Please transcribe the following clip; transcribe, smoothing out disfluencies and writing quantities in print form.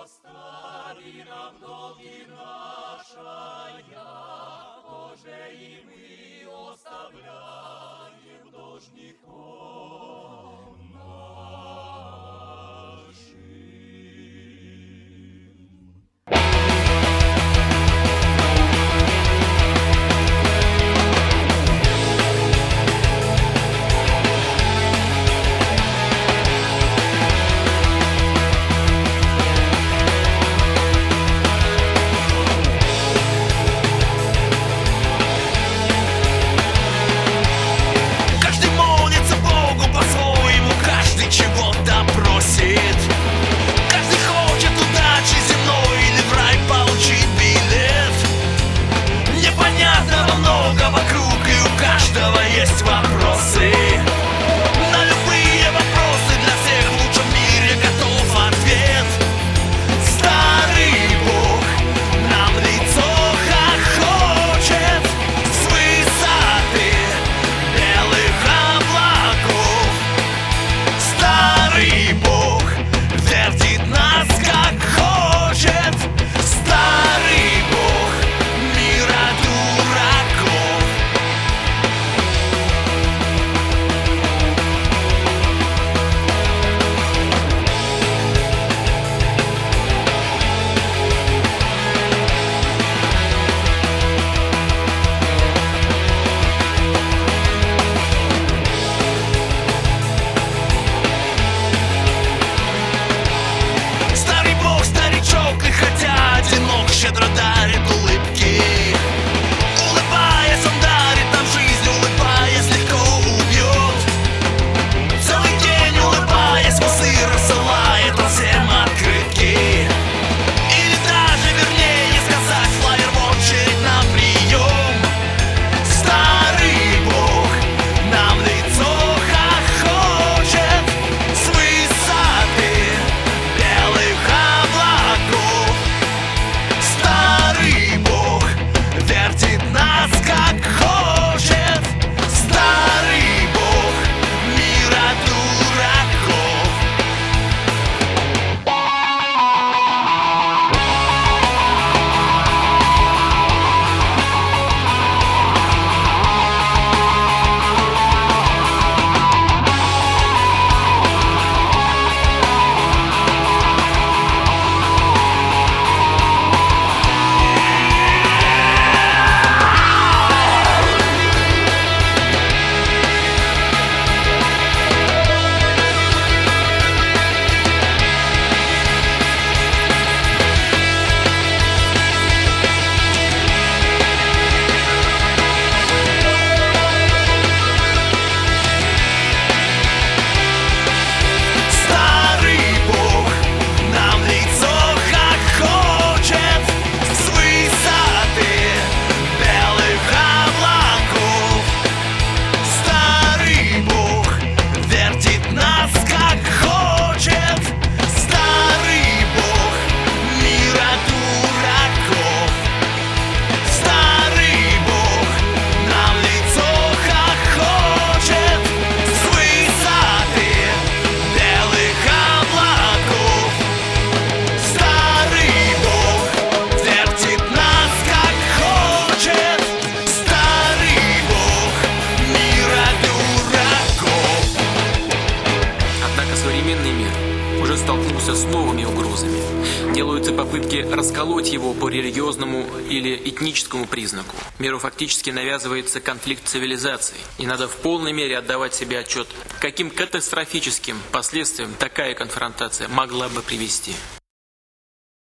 Остави нам долги наши, тоже и мы оставляем должником нашим. Есть вопросы, на любые вопросы для всех в лучшем мире готов ответ. Старый Бог нам в лицо хохочет с высоты белых облаков. Старый Бог вертит нас как хочет. Старый Бог мира дураков. Щедро дарит улыбки. Улыбаясь, он дарит нам жизнь. Улыбаясь, легко убьет. Целый день улыбаясь, весы рассылает он всем открытки. Или даже вернее сказать, флаер в очередь на прием. Старый Бог нам в лицо хохочет с высоты белых облаков. Старый Бог вертит нас как хочет. Старый Бог мира дураков. Современный мир уже столкнулся с новыми угрозами. Делаются попытки расколоть его по религиозному или этническому признаку. Миру фактически навязывается конфликт цивилизаций. И надо в полной мере отдавать себе отчет, к каким катастрофическим последствиям такая конфронтация могла бы привести.